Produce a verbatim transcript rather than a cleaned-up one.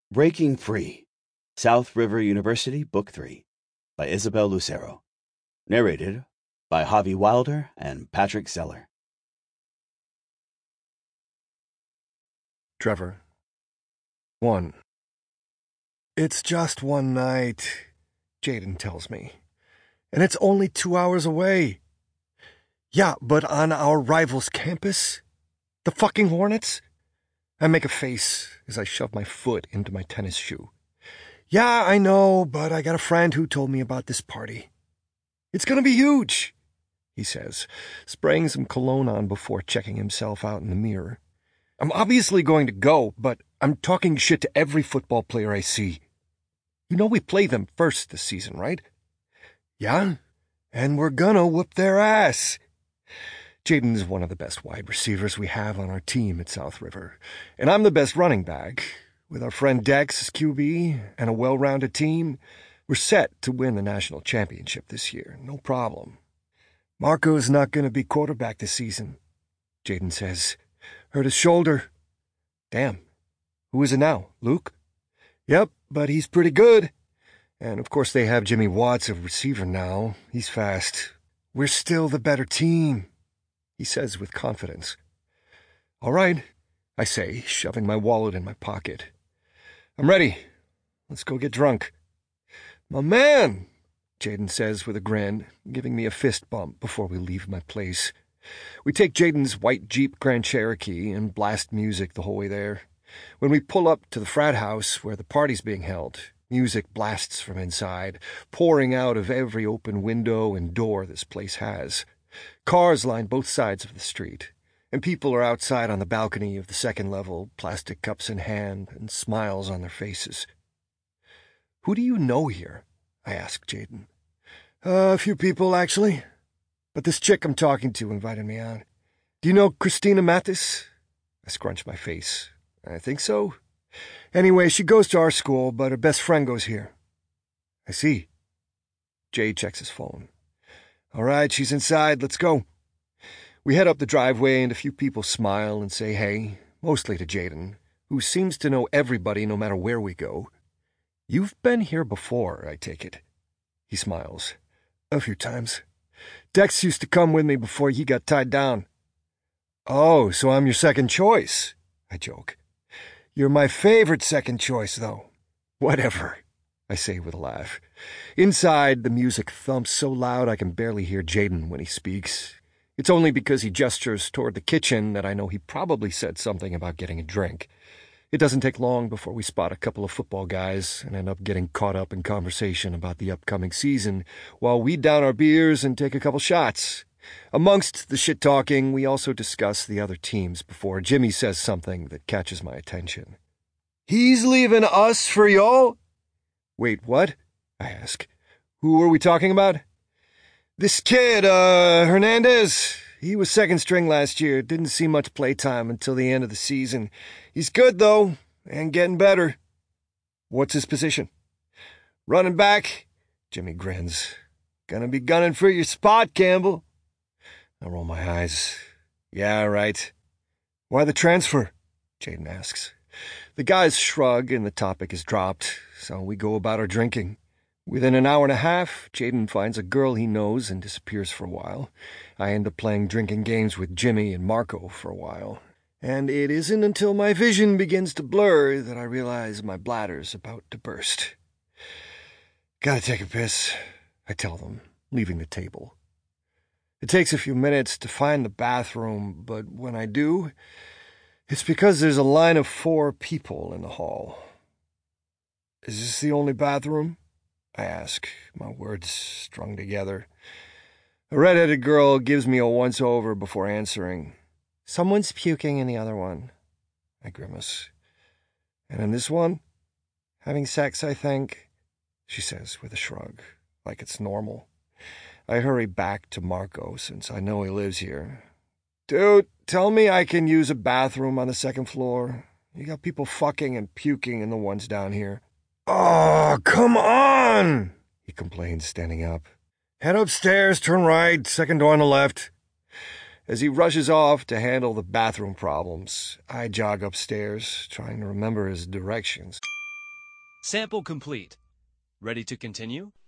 Breaking Free, South River University, Book three, by Isabel Lucero. Narrated by Javi Wilder and Patrick Zeller. Trevor. One. It's just one night, Jaden tells me. And it's only two hours away. Yeah, but on our rival's campus? The fucking Hornets? I make a face as I shove my foot into my tennis shoe. Yeah, I know, but I got a friend who told me about this party. It's gonna be huge, he says, spraying some cologne on before checking himself out in the mirror. I'm obviously going to go, but I'm talking shit to every football player I see. You know we play them first this season, right? Yeah, and we're gonna whoop their ass. Jaden's one of the best wide receivers we have on our team at South River, and I'm the best running back. With our friend Dex as Q B and a well-rounded team, we're set to win the national championship this year, no problem. Marco's not going to be quarterback this season, Jaden says. Hurt his shoulder. Damn. Who is it now, Luke? Yep, but he's pretty good. And of course they have Jimmy Watts as receiver now. He's fast. We're still the better team, he says with confidence. All right, I say, shoving my wallet in my pocket. I'm ready. Let's go get drunk. My man, Jaden says with a grin, giving me a fist bump before we leave my place. We take Jaden's white Jeep Grand Cherokee and blast music the whole way there. When we pull up to the frat house where the party's being held, music blasts from inside, pouring out of every open window and door this place has. Cars line both sides of the street, and people are outside on the balcony of the second level, plastic cups in hand and smiles on their faces. Who do you know here? I ask Jaden. Uh, a few people, actually. But this chick I'm talking to invited me out. Do you know Christina Mathis? I scrunch my face. I think so. Anyway, she goes to our school, but her best friend goes here. I see. Jay checks his phone. All right, she's inside. Let's go. We head up the driveway, and a few people smile and say hey, mostly to Jaden, who seems to know everybody no matter where we go. You've been here before, I take it. He smiles. A few times. Dex used to come with me before he got tied down. Oh, so I'm your second choice, I joke. You're my favorite second choice, though. Whatever, I say with a laugh. Inside, the music thumps so loud I can barely hear Jaden when he speaks. It's only because he gestures toward the kitchen that I know he probably said something about getting a drink. It doesn't take long before we spot a couple of football guys and end up getting caught up in conversation about the upcoming season while we down our beers and take a couple shots. Amongst the shit-talking, we also discuss the other teams before Jimmy says something that catches my attention. He's leaving us for y'all? Wait, what? I ask. Who are we talking about? This kid, uh, Hernandez. He was second string last year. Didn't see much playtime until the end of the season. He's good, though, and getting better. What's his position? Running back. Jimmy grins. Gonna be gunning for your spot, Campbell. I roll my eyes. Yeah, right. Why the transfer? Jaden asks. The guys shrug and the topic is dropped, so we go about our drinking. Within an hour and a half, Jaden finds a girl he knows and disappears for a while. I end up playing drinking games with Jimmy and Marco for a while. And it isn't until my vision begins to blur that I realize my bladder's about to burst. Gotta take a piss, I tell them, leaving the table. It takes a few minutes to find the bathroom, but when I do, it's because there's a line of four people in the hall. Is this the only bathroom? I ask, my words strung together. A red-headed girl gives me a once-over before answering. Someone's puking in the other one. I grimace. And in this one? Having sex, I think, she says with a shrug, like it's normal. I hurry back to Marco since I know he lives here. Dude, tell me I can use a bathroom on the second floor. You got people fucking and puking in the ones down here. Oh, come on, he complains, standing up. Head upstairs, turn right, second door on the left. As he rushes off to handle the bathroom problems, I jog upstairs, trying to remember his directions. Sample complete. Ready to continue?